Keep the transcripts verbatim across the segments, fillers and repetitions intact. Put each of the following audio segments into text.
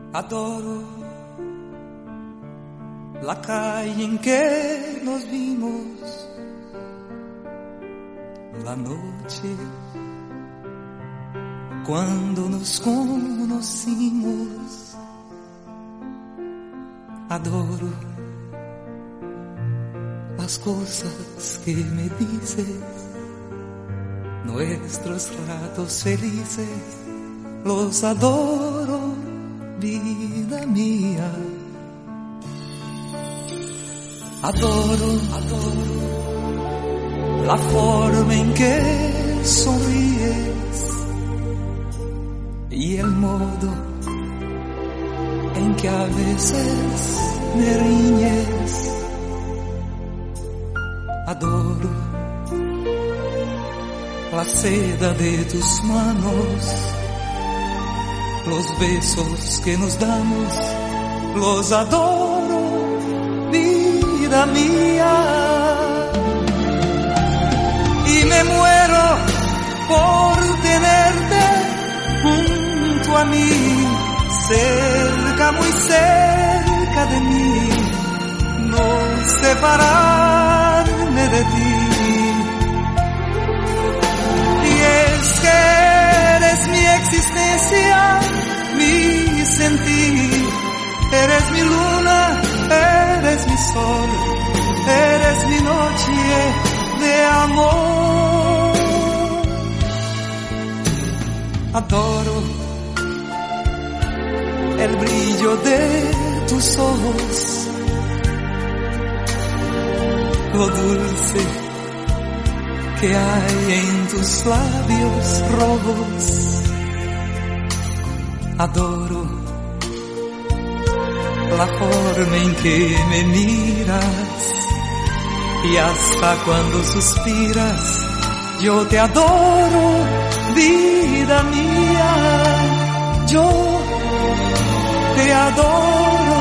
Adoro la calle en que nos vimos, la noche cuando nos conocimos. Adoro las cosas que me dices, nuestros ratos felices, los adoro, vida mía. Adoro, adoro la forma en que sonríes y el modo en que a veces me riñes. Adoro la seda de tus manos, los besos que nos damos, los adoro, vida mía. Y me muero por tenerte junto a mí, cerca, muy cerca de mí, no separarme de ti. Y es que eres mi existencia, mi sentir, eres mi luna, eres mi sol, eres mi noche de amor. Adoro el brillo de tus ojos, lo dulce que hay en tus labios rojos. Adoro la forma en que me miras y hasta cuando suspiras, yo te adoro, vida mía. Yo te adoro,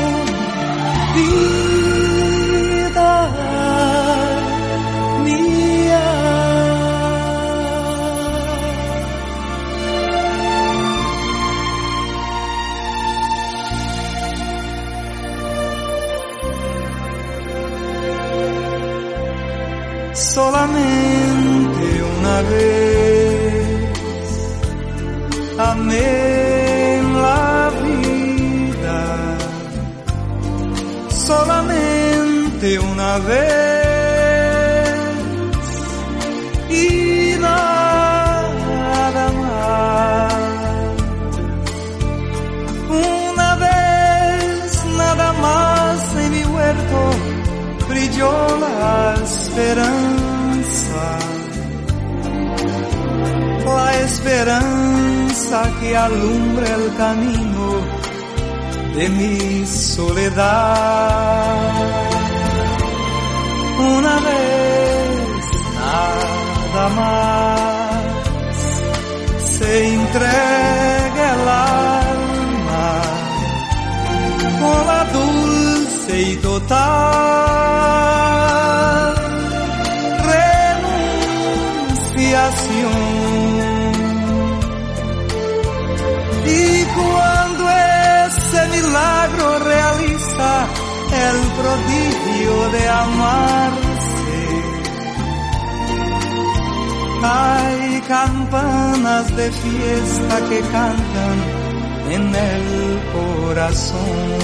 vida mía. Solamente una vez amé la vida, solamente una vez y nada más. Una vez nada más en mi huerto brilló la esperanza, la esperanza que alumbra el camino de mi soledad. Una vez nada más se entrega el alma con la dulce y total renunciación. Y cuando ese milagro realiza el prodigio de amarse, hay campanas de fiesta que cantan en el corazón.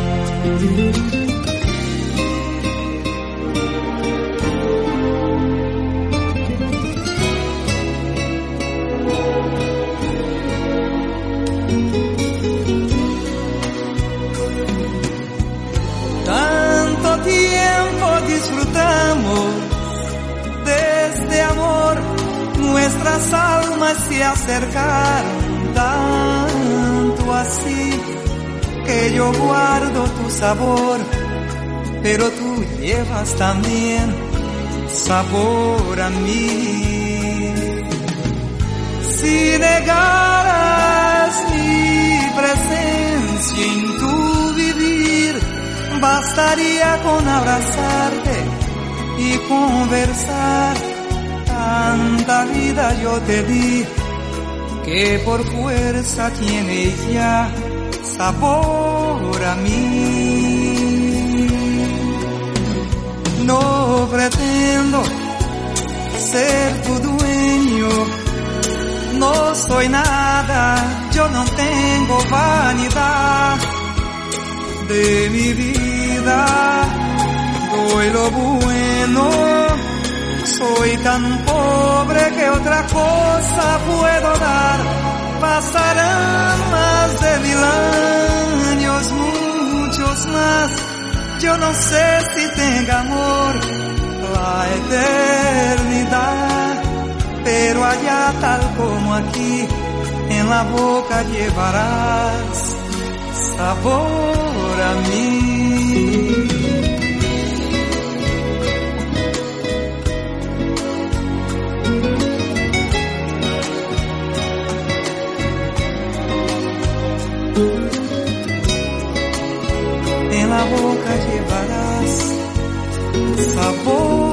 Tiempo disfrutamos de este amor, nuestras almas se acercaron tanto así que yo guardo tu sabor, pero tú llevas también sabor a mí. Si negaras mi presencia en tu vivir, bastaría con abrazarte y conversar. Tanta vida yo te di que por fuerza tienes ya sabor a mí. No pretendo ser tu dueño, no soy nada, yo no tengo vanidad de mi vida, doy lo bueno, soy tan pobre que otra cosa puedo dar. Pasarán más de mil años, muchos más, yo no sé si tenga amor la eternidad, pero allá tal como aquí, en la boca llevarás sabor a mí. En la boca llevarás sabor